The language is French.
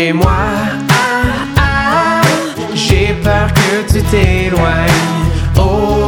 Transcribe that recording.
Mais moi, j'ai peur que tu t'éloignes. Oh,